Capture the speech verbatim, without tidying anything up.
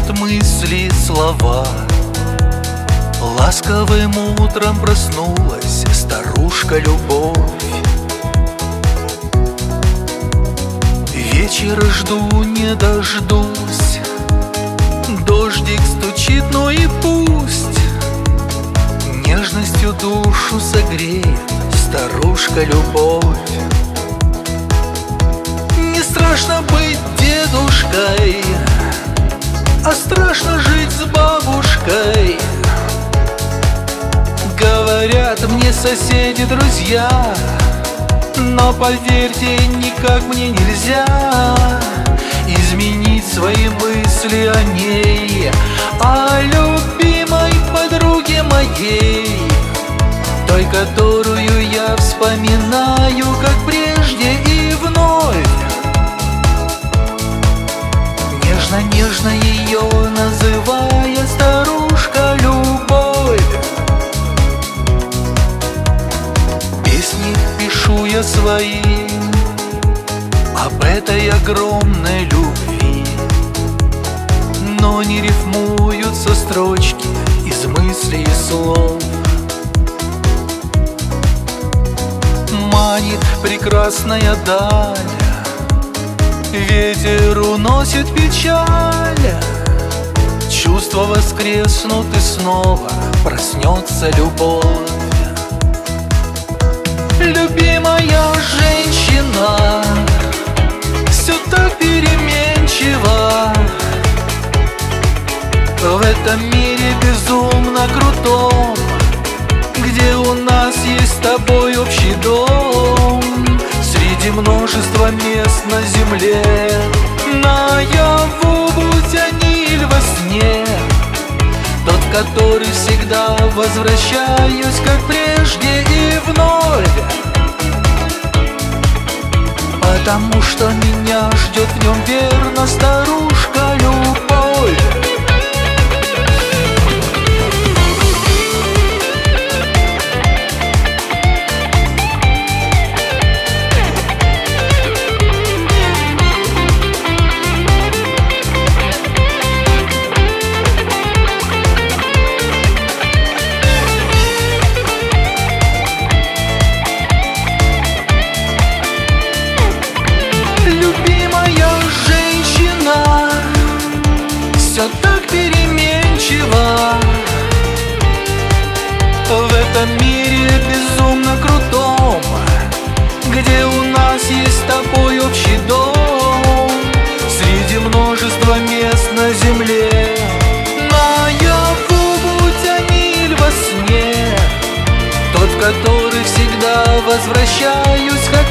путают мысли слова. Ласковым утром проснулась старушка-любовь. Вечера жду, не дождусь, дождик стучит, но и пусть. Нежностью душу согреет старушка-любовь. Не страшно быть дедушкой, а страшно жить с бабушкой. Говорят мне соседи, друзья, но поверьте, никак мне нельзя изменить свои мысли о ней, о любимой подруге моей, той, которую я вспоминаю, как прежде и вновь. Нежно-нежно ее называя старушка-любовь. Песни пишу я свои об этой огромной любви, но не рифмуются строчки из мыслей и слов. Манит прекрасная даль, ветер уносит печаль. Чувства воскреснут и снова проснется любовь. Любимая женщина, все так переменчиво. В этом мире безумно крутом, где у нас есть с тобой общий дом, среди множества мест на земле. Наяву, будь они или во сне, тот, который всегда возвращаюсь, как прежде и вновь. Потому что меня ждет в нем верно старушка-любовь. Все так переменчиво. В этом мире безумно крутом, где у нас есть с тобой общий дом, среди множества мест на земле. Наяву, будь они или во сне, тот, в который всегда возвращаюсь.